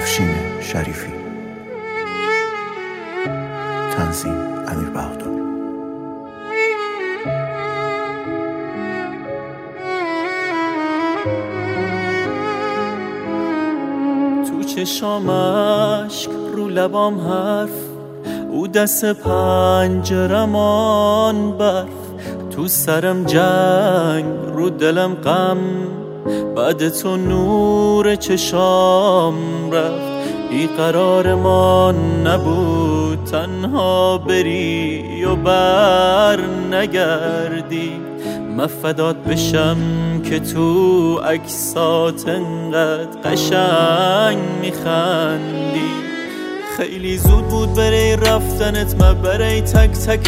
افشین شریفی. تنظیم امیر بهادر. تو چشام اشک، رو لبام حرف، او دست پنجرمان برف. تو سرم جنگ، رو دلم غم، بعد تو نور چشام رفت. ای قرار ما نبود تنها بری و بر نگردی. من فدات بشم که تو عکسات انقدر قشنگ میخندی. خیلی زود بود برای رفتنت، من برای تک تک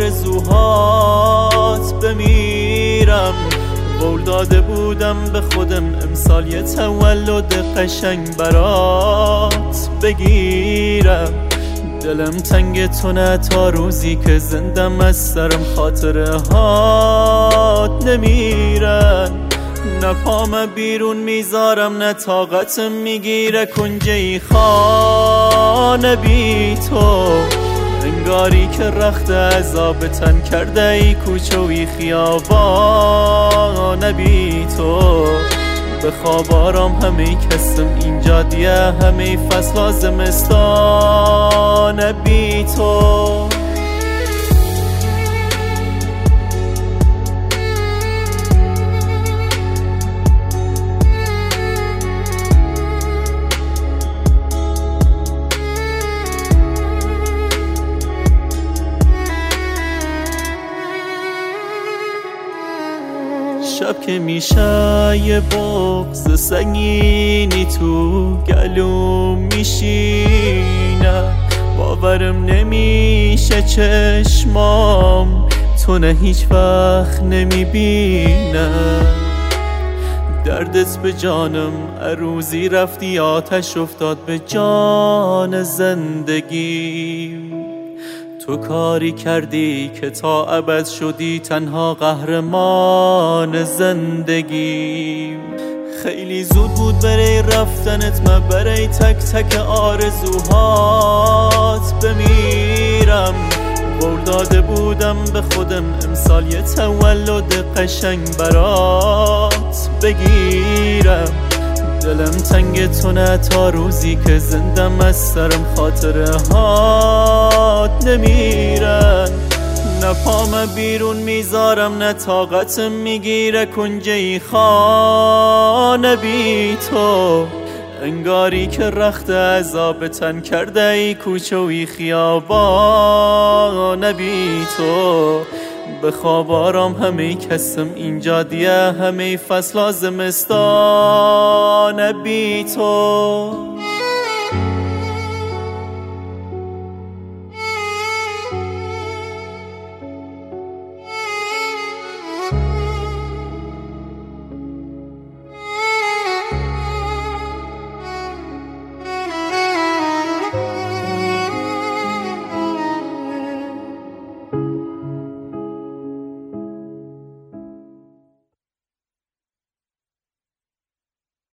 آرزوهات بمیرم. قول داده بودم به خودم امسال یه تولد قشنگ برات بگیرم. دلم تنگ تو نه تا روزی که زندم از سرم خاطره هات نمیرن. نه پام بیرون میذارم نه طاقتم میگیره کنجی خانه بی تو. انگاری که رخت عذاب تن کرده ای کوچه وی خیابان بی تو. به خواب آرام همه کسم اینجا دیه، همه فصل زمستان بی تو. شب که میشه یه بغض سنگینی تو گلوم میشینه. باورم نمیشه چشمام تو نه هیچ وقت نمیبینه. دردت به جانم روزی رفتی، آتش افتاد به جان زندگی. تو کاری کردی که تا ابد شدی تنها قهرمان زندگی. خیلی زود بود برای رفتنت، من برای تک تک آرزوهات بمیرم. قول داده بودم به خودم امسال یه تولد قشنگ برات بگیرم. دلم تنگ تو نه تا روزی که زندم از سرم خاطره هات نمیرن. نه پام بیرون میذارم نه طاقتم میگیره کنجی خانه بی تو. انگاری که رخت عذاب تن کرده ای کوچه وی خیابان بی تو. به خواب آرام همه کسم اینجا دیه، همه فصل زمستان بی تو.